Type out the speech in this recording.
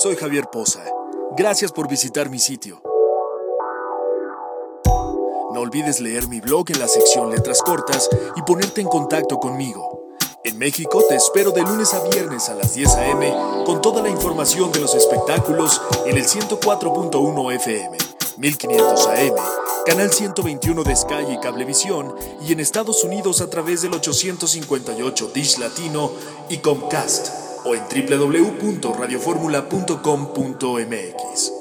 Soy Javier Poza. Gracias por visitar mi sitio. No olvides leer mi blog en la sección Letras Cortas y ponerte en contacto conmigo. En México te espero de lunes a viernes a las 10 a.m. con toda la información de los espectáculos en el 104.1 FM, 1500 AM, canal 121 de Sky y Cablevisión, y en Estados Unidos a través del 858 Dish Latino y Comcast, o en www.radioformula.com.mx.